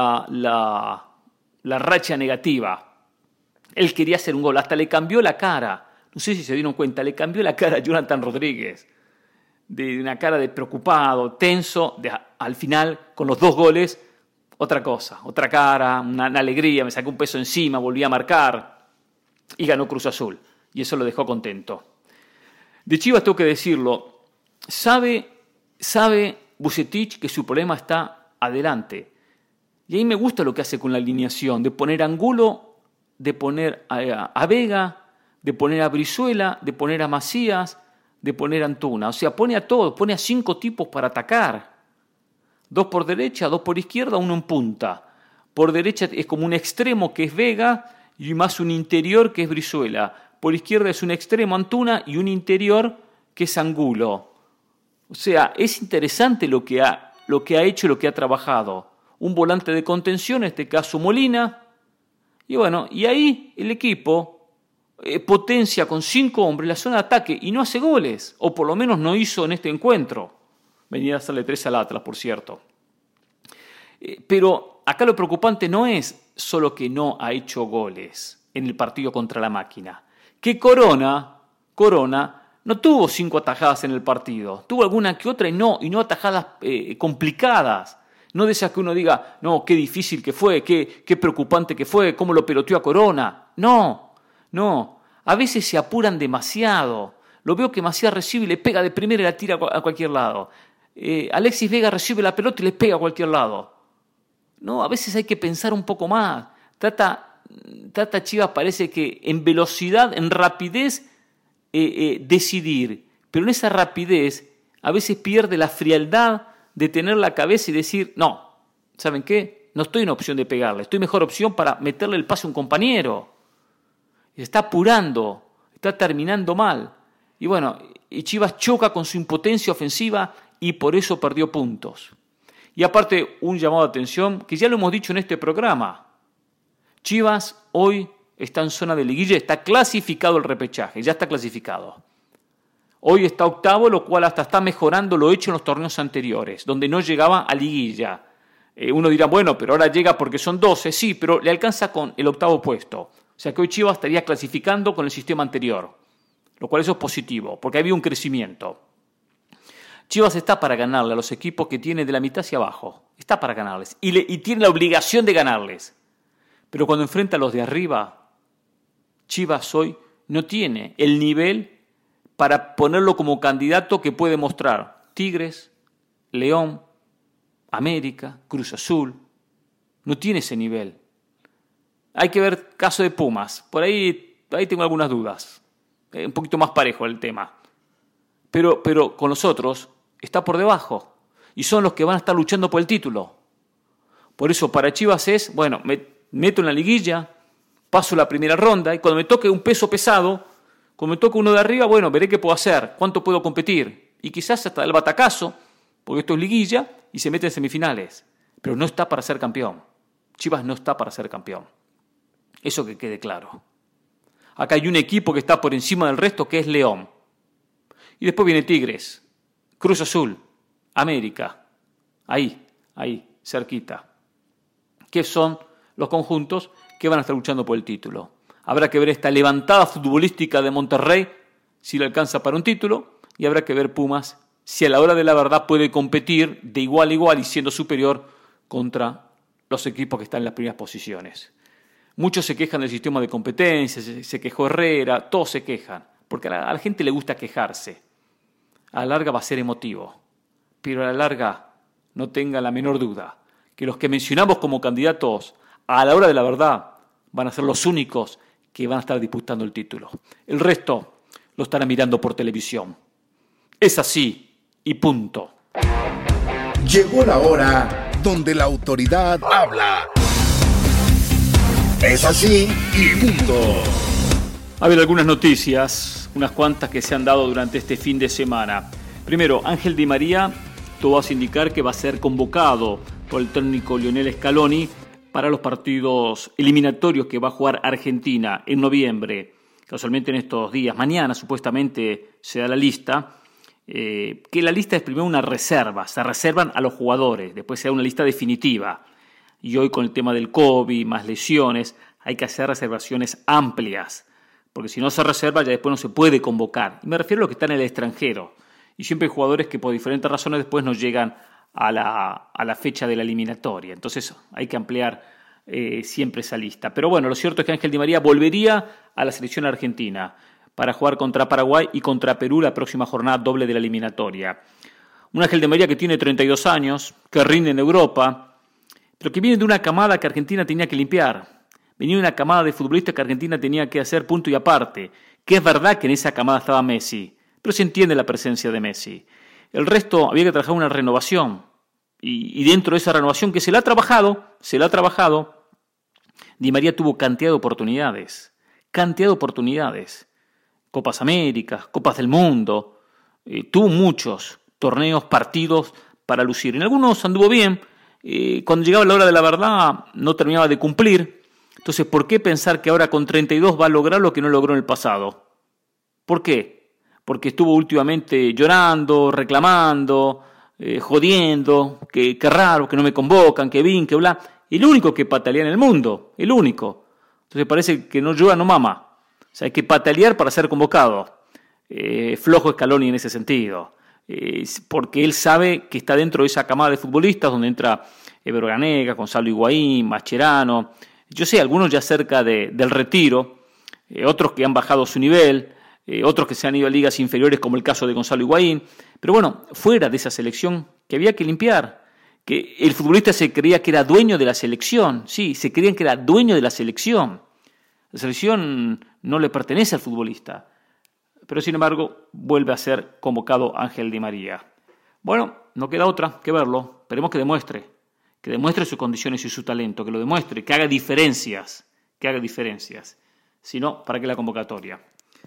la racha negativa. Él quería hacer un gol, hasta le cambió la cara. No sé si se dieron cuenta, le cambió la cara a Jonathan Rodríguez. De una cara de preocupado, tenso, al final, con los 2 goles, otra cosa, otra cara, una alegría, me sacó un peso encima, volví a marcar y ganó Cruz Azul. Y eso lo dejó contento. De Chivas tengo que decirlo, sabe Vucetich que su problema está adelante. Y ahí me gusta lo que hace con la alineación, de poner a Angulo, de poner a Vega, de poner a Brizuela, de poner a Macías, de poner a Antuna. O sea, pone a todos, pone a 5 tipos para atacar. 2 por derecha, 2 por izquierda, 1 en punta. Por derecha es como un extremo que es Vega y más un interior que es Brizuela. Por izquierda es un extremo Antuna y un interior que es Angulo. O sea, es interesante lo que ha hecho, lo que ha trabajado. Un volante de contención, en este caso Molina. Y bueno, y ahí el equipo potencia con 5 hombres la zona de ataque y no hace goles, o por lo menos no hizo en este encuentro. Venía a hacerle 3 al Atlas, por cierto. Pero acá lo preocupante no es solo que no ha hecho goles en el partido contra la Máquina. Que Corona no tuvo 5 atajadas en el partido. Tuvo alguna que otra y no atajadas complicadas. No de esas que uno diga, no, qué difícil que fue, qué preocupante que fue, cómo lo peloteó a Corona. No, a veces se apuran demasiado. Lo veo que Macías recibe y le pega de primera y la tira a cualquier lado. Alexis Vega recibe la pelota y le pega a cualquier lado. No, a veces hay que pensar un poco más. Trata Chivas, parece que en velocidad, en rapidez, decidir. Pero en esa rapidez a veces pierde la frialdad de tener la cabeza y decir, no, ¿saben qué? No estoy en opción de pegarle, estoy en mejor opción para meterle el pase a un compañero. Está apurando, está terminando mal. Y bueno, y Chivas choca con su impotencia ofensiva y por eso perdió puntos. Y aparte, un llamado de atención, que ya lo hemos dicho en este programa. Chivas hoy está en zona de liguilla, está clasificado el repechaje, ya está clasificado. Hoy está octavo, lo cual hasta está mejorando lo hecho en los torneos anteriores, donde no llegaba a liguilla. Uno dirá, bueno, pero ahora llega porque son 12, sí, pero le alcanza con el 8º puesto. O sea que hoy Chivas estaría clasificando con el sistema anterior, lo cual eso es positivo, porque había un crecimiento. Chivas está para ganarle a los equipos que tiene de la mitad hacia abajo. Está para ganarles y tiene la obligación de ganarles. Pero cuando enfrenta a los de arriba, Chivas hoy no tiene el nivel para ponerlo como candidato que puede mostrar Tigres, León, América, Cruz Azul. No tiene ese nivel. Hay que ver caso de Pumas. Por ahí tengo algunas dudas. Un poquito más parejo el tema. Pero con los otros está por debajo. Y son los que van a estar luchando por el título. Por eso para Chivas es, bueno, me meto en la liguilla, paso la primera ronda y cuando me toque un peso pesado, cuando me toque uno de arriba, bueno, veré qué puedo hacer, cuánto puedo competir. Y quizás hasta el batacazo, porque esto es liguilla y se mete en semifinales. Pero no está para ser campeón. Chivas no está para ser campeón. Eso que quede claro. Acá hay un equipo que está por encima del resto, que es León. Y después viene Tigres, Cruz Azul, América. Ahí, cerquita. Que son los conjuntos que van a estar luchando por el título. Habrá que ver esta levantada futbolística de Monterrey, si le alcanza para un título, y habrá que ver Pumas, si a la hora de la verdad puede competir de igual a igual y siendo superior contra los equipos que están en las primeras posiciones. Muchos se quejan del sistema de competencia, se quejó Herrera, todos se quejan. porque a la gente le gusta quejarse. A la larga va a ser emotivo, pero a la larga no tenga la menor duda que los que mencionamos como candidatos a la hora de la verdad van a ser los únicos que van a estar disputando el título. El resto lo estarán mirando por televisión. Es así y punto. Llegó la hora donde la autoridad habla. Es así y punto. Ha habido algunas noticias, unas cuantas que se han dado durante este fin de semana. Primero, Ángel Di María, todo hace indicar que va a ser convocado por el técnico Lionel Scaloni para los partidos eliminatorios que va a jugar Argentina en noviembre. Casualmente en estos días, mañana supuestamente se da la lista, que la lista es primero una reserva, se reservan a los jugadores, después se da una lista definitiva. Y hoy con el tema del COVID, más lesiones, hay que hacer reservaciones amplias, porque si no se reserva ya después no se puede convocar. Y me refiero a los que están en el extranjero. Y siempre hay jugadores que por diferentes razones después no llegan a la fecha de la eliminatoria. Entonces hay que ampliar siempre esa lista. Pero bueno, lo cierto es que Ángel Di María volvería a la selección argentina para jugar contra Paraguay y contra Perú la próxima jornada doble de la eliminatoria. Un Ángel Di María que tiene 32 años, que rinde en Europa, pero que viene de una camada que Argentina tenía que limpiar. Venía de una camada de futbolistas que Argentina tenía que hacer punto y aparte. Que es verdad que en esa camada estaba Messi, pero se entiende la presencia de Messi. El resto había que trabajar una renovación. Y dentro de esa renovación que se la ha trabajado, Di María tuvo cantidad de oportunidades. Copas Américas, Copas del Mundo. Tuvo muchos torneos, partidos para lucir. En algunos anduvo bien. Cuando llegaba la hora de la verdad no terminaba de cumplir. Entonces, ¿por qué pensar que ahora con 32 va a lograr lo que no logró en el pasado? ¿Por qué? Porque estuvo últimamente llorando, reclamando, jodiendo, que raro, que no me convocan, que bin, que bla. El único que patalea en el mundo, el único. Entonces parece que no llora, no mama. O sea, hay que patalear para ser convocado. Flojo Scaloni en ese sentido. Porque él sabe que está dentro de esa camada de futbolistas donde entra Ever Banega, Gonzalo Higuaín, Mascherano. Yo sé, algunos ya cerca del retiro, otros que han bajado su nivel, otros que se han ido a ligas inferiores como el caso de Gonzalo Higuaín. Pero bueno, fuera de esa selección que había que limpiar, que el futbolista se creía que era dueño de la selección. Sí, se creían que era dueño de la selección. La selección no le pertenece al futbolista. Pero sin embargo, vuelve a ser convocado Ángel Di María. Bueno, no queda otra que verlo. Esperemos que demuestre sus condiciones y su talento, que lo demuestre, que haga diferencias. Si no, ¿para qué la convocatoria?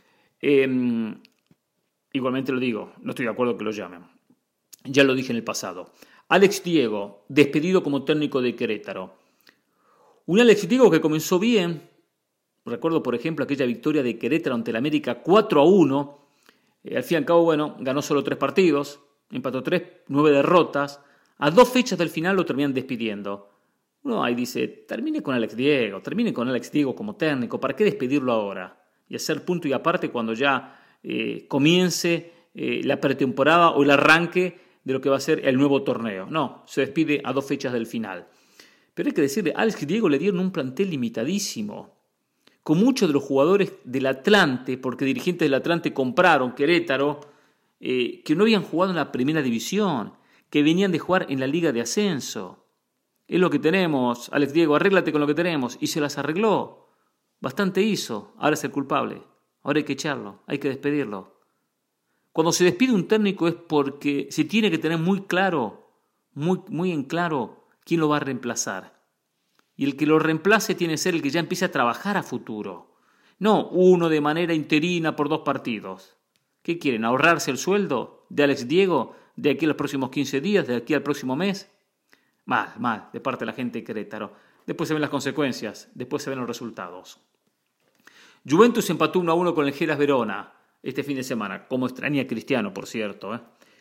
Igualmente lo digo, no estoy de acuerdo que lo llamen. Ya lo dije en el pasado. Alex Diego, despedido como técnico de Querétaro. Un Alex Diego que comenzó bien. Recuerdo, por ejemplo, aquella victoria de Querétaro ante el América 4-1. Al fin y al cabo, bueno, ganó solo 3 partidos, empató 3, 9 derrotas. A 2 fechas del final lo terminan despidiendo. Uno ahí dice, termine con Alex Diego como técnico. ¿Para qué despedirlo ahora? Y hacer punto y aparte cuando ya comience la pretemporada o el arranque de lo que va a ser el nuevo torneo. No, se despide a 2 fechas del final. Pero hay que decirle, a Alex Diego le dieron un plantel limitadísimo, con muchos de los jugadores del Atlante, porque dirigentes del Atlante compraron Querétaro, que no habían jugado en la primera división, que venían de jugar en la Liga de Ascenso. Es lo que tenemos, Alex Diego, arréglate con lo que tenemos. Y se las arregló. Bastante hizo. Ahora es el culpable. Ahora hay que echarlo, hay que despedirlo. Cuando se despide un técnico es porque se tiene que tener muy claro, muy en claro, quién lo va a reemplazar. Y el que lo reemplace tiene que ser el que ya empiece a trabajar a futuro. No uno de manera interina por 2 partidos. ¿Qué quieren? ¿Ahorrarse el sueldo de Alex Diego de aquí a los próximos 15 días, de aquí al próximo mes? Mal, de parte de la gente de Querétaro. Después se ven las consecuencias, después se ven los resultados. Juventus empató 1-1 con el Hellas Verona este fin de semana, como extraña Cristiano, por cierto.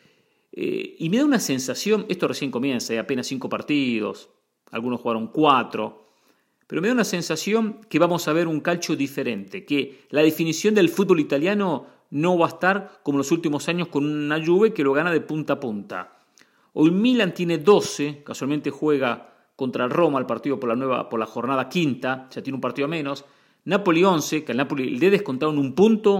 Y me da una sensación, esto recién comienza, apenas 5 partidos, algunos jugaron 4, pero me da una sensación que vamos a ver un calcio diferente, que la definición del fútbol italiano no va a estar como en los últimos años con una Juve que lo gana de punta a punta. Hoy Milan tiene 12, casualmente juega contra el Roma el partido por la jornada 5, ya tiene un partido menos. Napoli 11, que al Napoli le descontaron un punto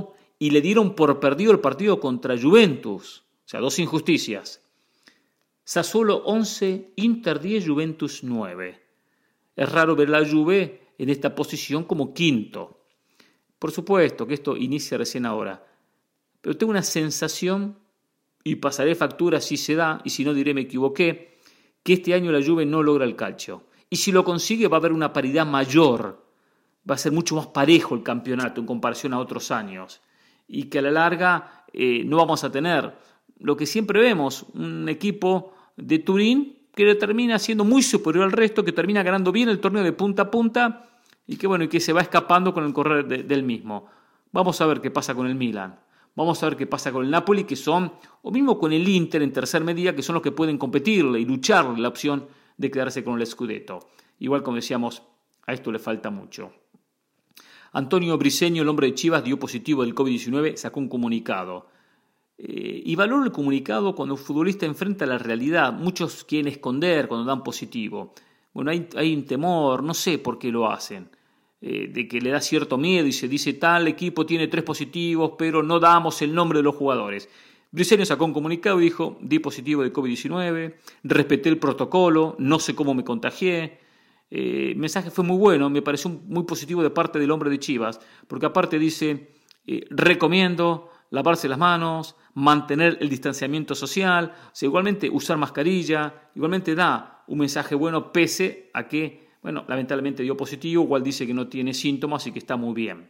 y le dieron por perdido el partido contra Juventus. O sea, 2 injusticias. Sassuolo 11, Inter 10, Juventus 9. Es raro ver la Juve en esta posición como quinto. Por supuesto que esto inicia recién ahora, pero tengo una sensación, y pasaré factura si se da, y si no diré me equivoqué, que este año la Juve no logra el calcio. Y si lo consigue va a haber una paridad mayor, va a ser mucho más parejo el campeonato en comparación a otros años, y que a la larga no vamos a tener lo que siempre vemos, un equipo de Turín que termina siendo muy superior al resto, que termina ganando bien el torneo de punta a punta y que se va escapando con el correr del mismo. Vamos a ver qué pasa con el Milan, vamos a ver qué pasa con el Napoli, que son, o mismo con el Inter en tercer medida, que son los que pueden competirle y lucharle la opción de quedarse con el Scudetto. Igual, como decíamos, a esto le falta mucho. Antonio Briseño, el hombre de Chivas, dio positivo del COVID-19, sacó un comunicado. Y valoro el comunicado cuando un futbolista enfrenta la realidad. Muchos quieren esconder cuando dan positivo. Bueno, hay un temor, no sé por qué lo hacen, de que le da cierto miedo y se dice tal equipo tiene 3 positivos, pero no damos el nombre de los jugadores. Briseño sacó un comunicado y dijo: di positivo de COVID-19, respeté el protocolo, no sé cómo me contagié. El mensaje fue muy bueno, me pareció muy positivo de parte del hombre de Chivas, porque aparte dice, recomiendo lavarse las manos, mantener el distanciamiento social, o sea, igualmente usar mascarilla, igualmente da un mensaje bueno pese a que, lamentablemente dio positivo, igual dice que no tiene síntomas y que está muy bien.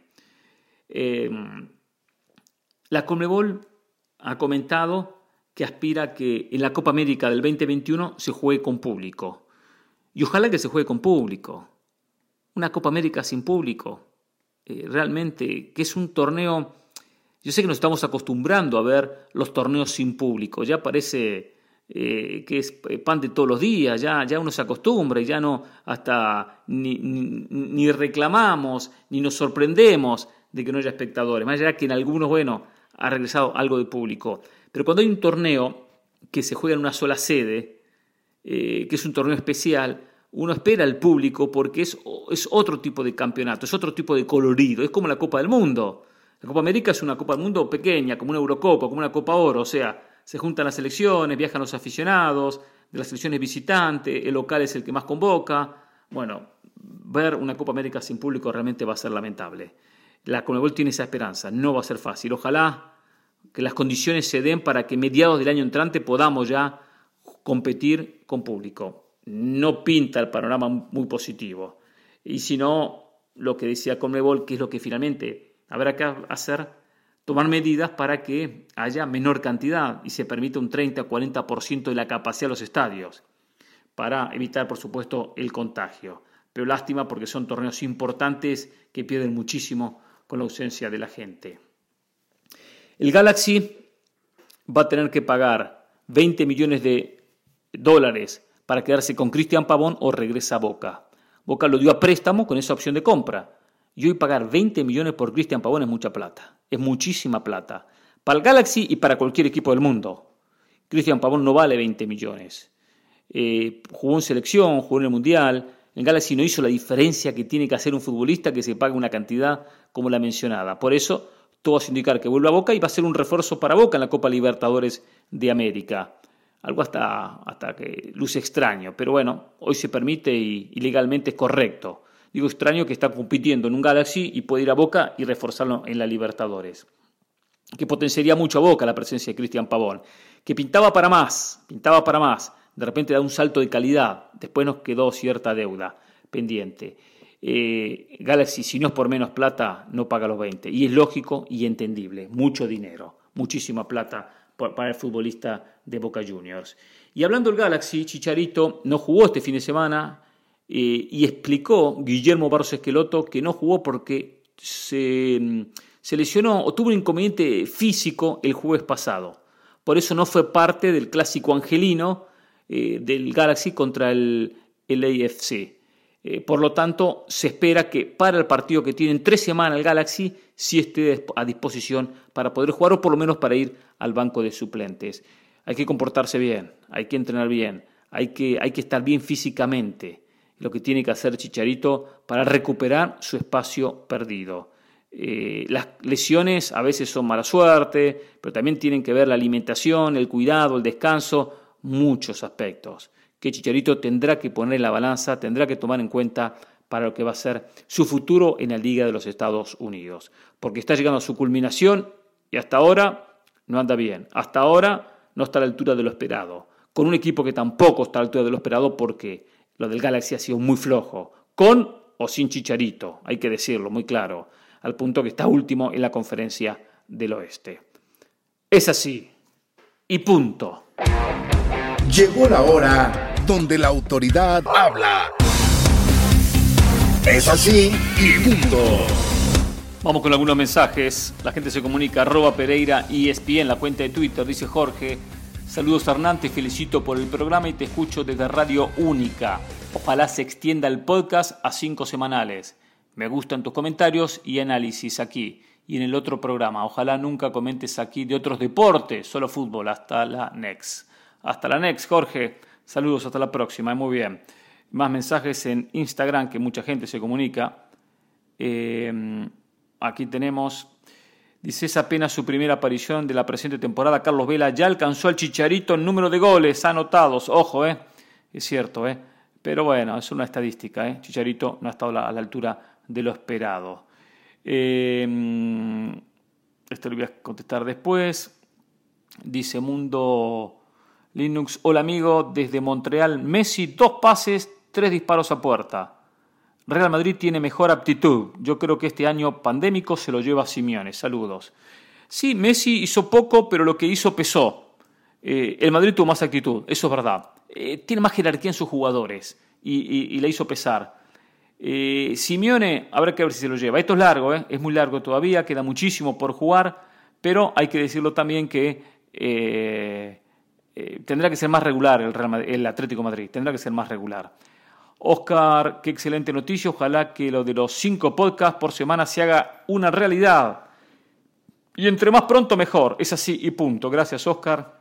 La Conmebol ha comentado que aspira a que en la Copa América del 2021 se juegue con público. Y ojalá que se juegue con público. Una Copa América sin público. Realmente, que es un torneo. Yo sé que nos estamos acostumbrando a ver los torneos sin público. Ya parece que es pan de todos los días. Ya uno se acostumbra y ya no hasta ni reclamamos ni nos sorprendemos de que no haya espectadores. Más allá que en algunos, ha regresado algo de público. Pero cuando hay un torneo que se juega en una sola sede, que es un torneo especial, uno espera al público porque es otro tipo de campeonato, es otro tipo de colorido, es como la Copa del Mundo. La Copa América es una Copa del Mundo pequeña, como una Eurocopa, como una Copa Oro, o sea, se juntan las selecciones, viajan los aficionados, de las selecciones visitantes, el local es el que más convoca. Ver una Copa América sin público realmente va a ser lamentable. La Conmebol tiene esa esperanza, no va a ser fácil. Ojalá que las condiciones se den para que mediados del año entrante podamos ya competir con público. No pinta el panorama muy positivo. Y si no, lo que decía Conmebol, que es lo que finalmente habrá que hacer, tomar medidas para que haya menor cantidad y se permita un 30-40% de la capacidad de los estadios, para evitar, por supuesto, el contagio. Pero lástima porque son torneos importantes que pierden muchísimo con la ausencia de la gente. El Galaxy va a tener que pagar $20 millones para quedarse con Cristian Pavón o regresa a Boca. Boca lo dio a préstamo con esa opción de compra. Y hoy pagar 20 millones por Cristian Pavón es mucha plata. Es muchísima plata. Para el Galaxy y para cualquier equipo del mundo. Cristian Pavón no vale 20 millones. Jugó en selección, jugó en el Mundial. El Galaxy no hizo la diferencia que tiene que hacer un futbolista que se pague una cantidad como la mencionada. Por eso, todo hace indicar que vuelve a Boca y va a ser un refuerzo para Boca en la Copa Libertadores de América. Algo hasta que luce extraño, pero hoy se permite y legalmente es correcto. Digo extraño que está compitiendo en un Galaxy y puede ir a Boca y reforzarlo en la Libertadores. Que potenciaría mucho a Boca la presencia de Cristian Pavón. Que pintaba para más. De repente da un salto de calidad. Después nos quedó cierta deuda pendiente. Galaxy, si no es por menos plata, no paga los 20. Y es lógico y entendible. Mucho dinero. Muchísima plata para el futbolista de Boca Juniors. Y hablando del Galaxy, Chicharito no jugó este fin de semana y explicó Guillermo Barros Esqueloto que no jugó porque se lesionó o tuvo un inconveniente físico el jueves pasado. Por eso no fue parte del clásico angelino del Galaxy contra el LAFC. Por lo tanto, se espera que para el partido que tiene en 3 semanas el Galaxy sí esté a disposición para poder jugar o por lo menos para ir al banco de suplentes. Hay que comportarse bien, hay que entrenar bien, hay que estar bien físicamente. Lo que tiene que hacer Chicharito para recuperar su espacio perdido. Las lesiones a veces son mala suerte, pero también tienen que ver la alimentación, el cuidado, el descanso, muchos aspectos que Chicharito tendrá que poner en la balanza, tendrá que tomar en cuenta para lo que va a ser su futuro en la Liga de los Estados Unidos. Porque está llegando a su culminación y hasta ahora no anda bien. Hasta ahora no está a la altura de lo esperado. Con un equipo que tampoco está a la altura de lo esperado porque lo del Galaxy ha sido muy flojo. Con o sin Chicharito, hay que decirlo muy claro, al punto que está último en la Conferencia del Oeste. Es así. Y punto. Llegó la hora donde la autoridad habla. Es así y punto. Vamos con algunos mensajes. La gente se comunica, @Pereira ESPN, la cuenta de Twitter. Dice Jorge: saludos Hernán, te felicito por el programa y te escucho desde Radio Única. Ojalá se extienda el podcast a 5 semanales. Me gustan tus comentarios y análisis aquí y en el otro programa. Ojalá nunca comentes aquí de otros deportes, solo fútbol. Hasta la next. Hasta la next, Jorge. Saludos, hasta la próxima. Muy bien. Más mensajes en Instagram, que mucha gente se comunica. Aquí tenemos, dice, es apenas su primera aparición de la presente temporada. Carlos Vela ya alcanzó al Chicharito en número de goles anotados. Ojo, es cierto, pero bueno, es una estadística. Chicharito no ha estado a la altura de lo esperado. Esto lo voy a contestar después. Dice Mundo Linux: hola amigo, desde Montreal, Messi 2 pases, 3 disparos a puerta. Real Madrid tiene mejor aptitud. Yo creo que este año pandémico se lo lleva Simeone. Saludos. Sí, Messi hizo poco, pero lo que hizo pesó. El Madrid tuvo más actitud, eso es verdad. Tiene más jerarquía en sus jugadores y la hizo pesar. Simeone, habrá que ver si se lo lleva. Esto es largo, es muy largo todavía, queda muchísimo por jugar, pero hay que decirlo también que tendrá que ser más regular el Atlético de Madrid, tendrá que ser más regular. Oscar, qué excelente noticia, ojalá que lo de los 5 podcasts por semana se haga una realidad. Y entre más pronto mejor, es así y punto. Gracias, Oscar.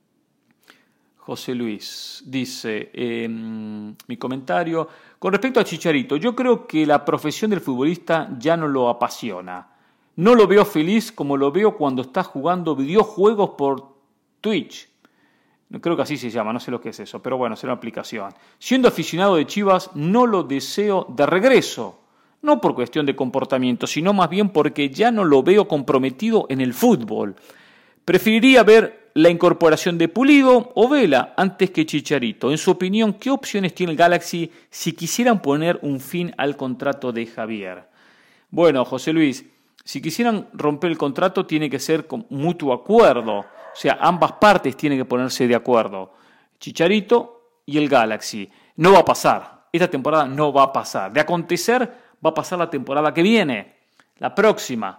José Luis dice, mi comentario, con respecto a Chicharito, yo creo que la profesión del futbolista ya no lo apasiona. No lo veo feliz como lo veo cuando está jugando videojuegos por Twitch. Creo que así se llama, no sé lo que es eso, pero bueno, será una aplicación. Siendo aficionado de Chivas, no lo deseo de regreso. No por cuestión de comportamiento, sino más bien porque ya no lo veo comprometido en el fútbol. Preferiría ver la incorporación de Pulido o Vela antes que Chicharito. En su opinión, ¿qué opciones tiene el Galaxy si quisieran poner un fin al contrato de Javier? Bueno, José Luis, si quisieran romper el contrato tiene que ser con mutuo acuerdo. O sea, ambas partes tienen que ponerse de acuerdo. Chicharito y el Galaxy. No va a pasar. Esta temporada no va a pasar. De acontecer, va a pasar la temporada que viene. La próxima.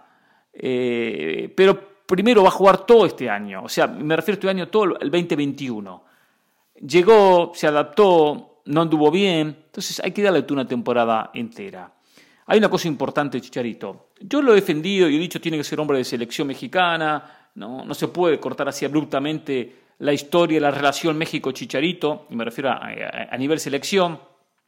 Pero primero va a jugar todo este año. O sea, me refiero a este año todo el 2021. Llegó, se adaptó, no anduvo bien. Entonces hay que darle una temporada entera. Hay una cosa importante, Chicharito. Yo lo he defendido y he dicho tiene que ser hombre de selección mexicana. No se puede cortar así abruptamente la historia, la relación México-Chicharito, y me refiero a nivel selección.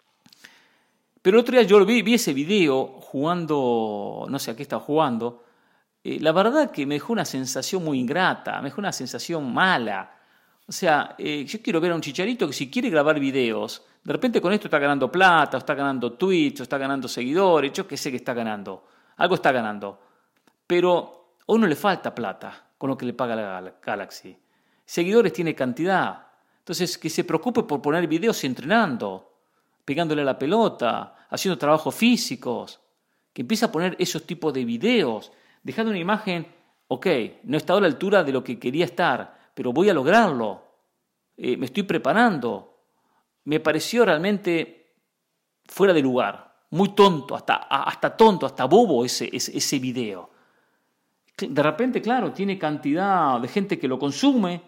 Pero el otro día yo vi ese video jugando, no sé a qué estaba jugando, la verdad que me dejó una sensación muy ingrata, me dejó una sensación mala. O sea, yo quiero ver a un Chicharito que si quiere grabar videos, de repente con esto está ganando plata, o está ganando tweets, o está ganando seguidores, yo qué sé que está ganando, algo está ganando. Pero a uno le falta plata con lo que le paga la Galaxy. Seguidores tiene cantidad. Entonces, que se preocupe por poner videos entrenando, pegándole a la pelota, haciendo trabajos físicos. Que empiece a poner esos tipos de videos, dejando una imagen, ok, no he estado a la altura de lo que quería estar, pero voy a lograrlo. Me estoy preparando. Me pareció realmente fuera de lugar. Muy tonto, hasta bobo ese video. De repente, claro, tiene cantidad de gente que lo consume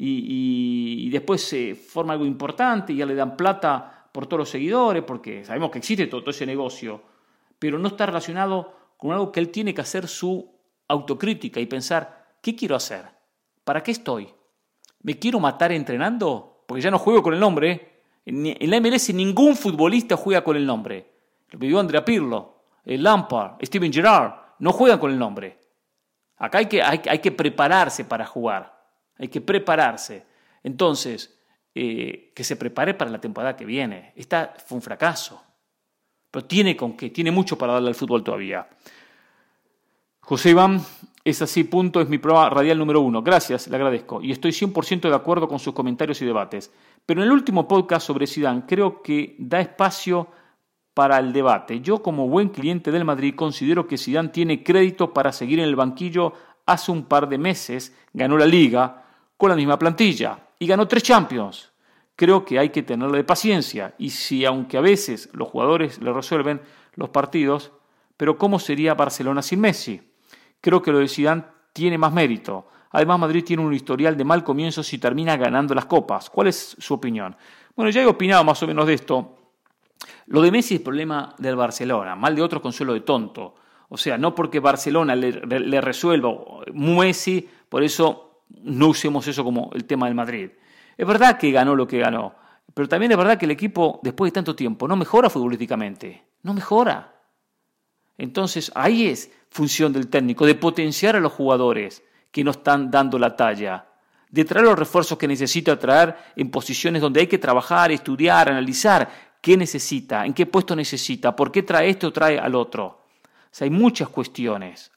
y después se forma algo importante y ya le dan plata por todos los seguidores, porque sabemos que existe todo ese negocio, pero no está relacionado con algo que él tiene que hacer su autocrítica y pensar, ¿qué quiero hacer? ¿Para qué estoy? ¿Me quiero matar entrenando? Porque ya no juego con el nombre. En la MLS ningún futbolista juega con el nombre. Lo vivió Andrea Pirlo, Lampard, Steven Gerrard. no juegan con el nombre. Acá hay que prepararse para jugar, hay que prepararse. Entonces, que se prepare para la temporada que viene. Esta fue un fracaso, pero tiene con qué, tiene mucho para darle al fútbol todavía. José Iván, es así, punto, es mi prueba radial número 1. Gracias, le agradezco. Y estoy 100% de acuerdo con sus comentarios y debates. Pero en el último podcast sobre Zidane creo que da espacio para el debate. Yo, como buen cliente del Madrid, considero que Zidane tiene crédito para seguir en el banquillo. Hace un par de meses ganó la Liga con la misma plantilla y ganó 3 Champions. Creo que hay que tenerle paciencia. Y si, aunque a veces los jugadores le resuelven los partidos, pero ¿cómo sería Barcelona sin Messi? Creo que lo de Zidane tiene más mérito. Además, Madrid tiene un historial de mal comienzo si termina ganando las copas. ¿Cuál es su opinión? Bueno, ya he opinado más o menos de esto. Lo de Messi es problema del Barcelona, mal de otros consuelo de tonto. O sea, no porque Barcelona le resuelva Messi, por eso no usemos eso como el tema del Madrid. Es verdad que ganó lo que ganó, pero también es verdad que el equipo, después de tanto tiempo, no mejora futbolísticamente. No mejora. Entonces, ahí es función del técnico, de potenciar a los jugadores que no están dando la talla, de traer los refuerzos que necesita traer en posiciones donde hay que trabajar, estudiar, analizar qué necesita, en qué puesto necesita, por qué trae este o trae al otro. O sea, hay muchas cuestiones.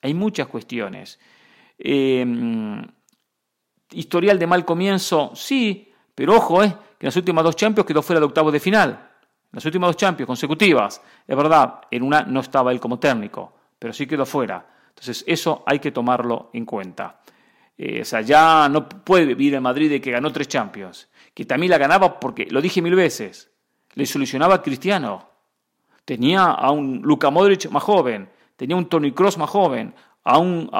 Historial de mal comienzo, sí, pero ojo, que en las últimas 2 Champions quedó fuera de octavos de final. Las últimas 2 Champions consecutivas, es verdad, en una no estaba él como técnico, pero sí quedó fuera. Entonces eso hay que tomarlo en cuenta. O sea, ya no puede vivir en Madrid de que ganó 3 Champions, que también la ganaba porque, lo dije 1000 veces, le solucionaba a Cristiano. Tenía a un Luka Modric más joven, tenía a un Toni Kroos más joven, a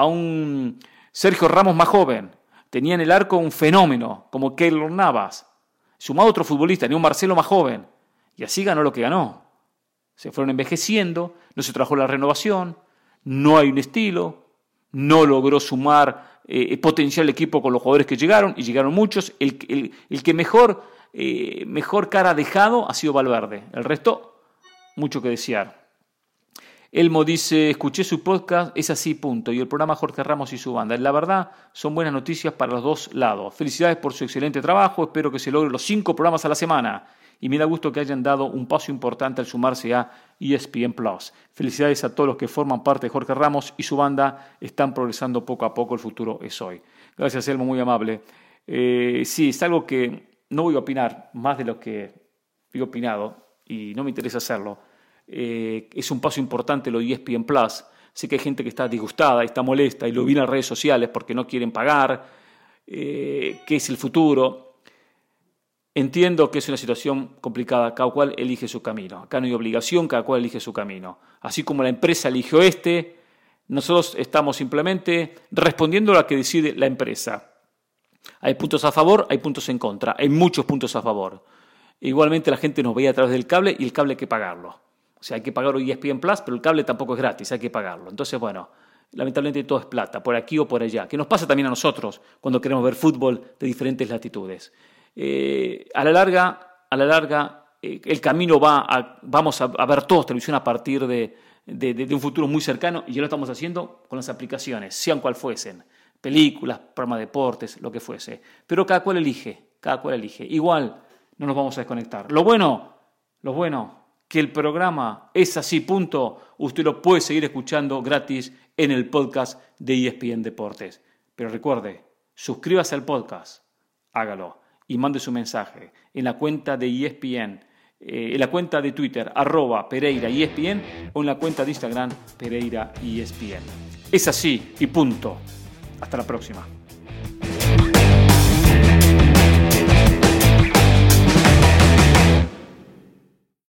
un Sergio Ramos más joven, tenía en el arco un fenómeno como Keylor Navas, sumado a otro futbolista, tenía un Marcelo más joven. Y así ganó lo que ganó. Se fueron envejeciendo, no se trajo la renovación, no hay un estilo, no logró sumar, potenciar el equipo con los jugadores que llegaron, y llegaron muchos. El que mejor cara ha dejado ha sido Valverde. El resto, mucho que desear. Elmo dice, escuché su podcast, es así, punto. Y el programa Jorge Ramos y su banda. La verdad, son buenas noticias para los dos lados. Felicidades por su excelente trabajo, espero que se logren los 5 programas a la semana. Y me da gusto que hayan dado un paso importante al sumarse a ESPN Plus. Felicidades a todos los que forman parte de Jorge Ramos y su banda. Están progresando poco a poco, el futuro es hoy. Gracias, Elmo, muy amable. Sí, es algo que no voy a opinar más de lo que he opinado y no me interesa hacerlo. Es un paso importante lo de ESPN Plus. Sé que hay gente que está disgustada, está molesta y lo vi en las redes sociales porque no quieren pagar, que es el futuro. Entiendo que es una situación complicada, cada cual elige su camino. Acá no hay obligación, cada cual elige su camino. Así como la empresa eligió nosotros estamos simplemente respondiendo a lo que decide la empresa. Hay puntos a favor, hay puntos en contra, hay muchos puntos a favor. Igualmente la gente nos veía a través del cable y el cable hay que pagarlo. O sea, hay que pagar hoy ESPN Plus, pero el cable tampoco es gratis, hay que pagarlo. Entonces, bueno, lamentablemente todo es plata, por aquí o por allá. Que nos pasa también a nosotros cuando queremos ver fútbol de diferentes latitudes. A la larga, el camino vamos a ver todos televisión a partir de un futuro muy cercano, y ya lo estamos haciendo con las aplicaciones, sean cual fuesen, películas, programas de deportes, lo que fuese. Pero cada cual elige. Igual no nos vamos a desconectar. Lo bueno, que el programa es así, punto. Usted lo puede seguir escuchando gratis en el podcast de ESPN Deportes. Pero recuerde, suscríbase al podcast, hágalo. Y mande su mensaje en la cuenta de ESPN, en la cuenta de Twitter, @PereiraESPN, o en la cuenta de Instagram, PereiraESPN. Es así y punto. Hasta la próxima.